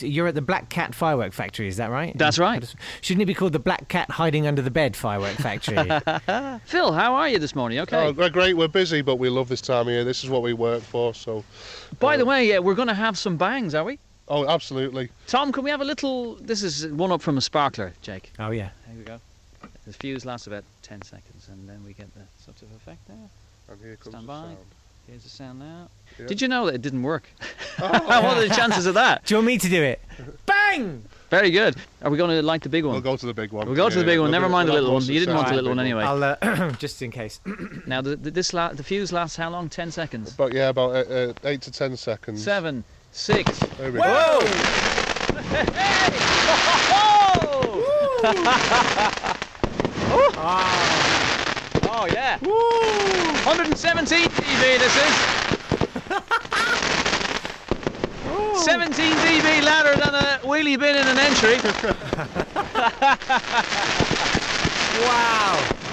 You're at the Black Cat Firework Factory, is that right? That's right. Shouldn't it be called the Black Cat Hiding Under the Bed Firework Factory? Phil, how are you this morning? Okay. Oh, we're great. We're busy, but we love this time of year. This is what we work for. So. By the way, we're going to have some bangs, are we? Oh, absolutely. Tom, can we have a little... This is one up from a sparkler, Jake. Oh, yeah. Here we go. The fuse lasts about 10 seconds, and then we get the sort of effect there. And here comes Stand the by. sound. Here's the sound now. Yeah. Did you know that it didn't work? Oh. What are the chances of that? Do you want me to do it? Bang! Very good. Are we going to light the big one? We'll go to the big one. We'll go to the big one. Never mind the little one. You didn't want the little one anyway. I'll just in case. Now, the fuse lasts how long? 10 seconds? But yeah, about 8 to 10 seconds. 7, 6. There we go. Whoa! Oh, yeah. Woo! 117 dB this is. 17 dB louder than a wheelie bin in an entry. Wow!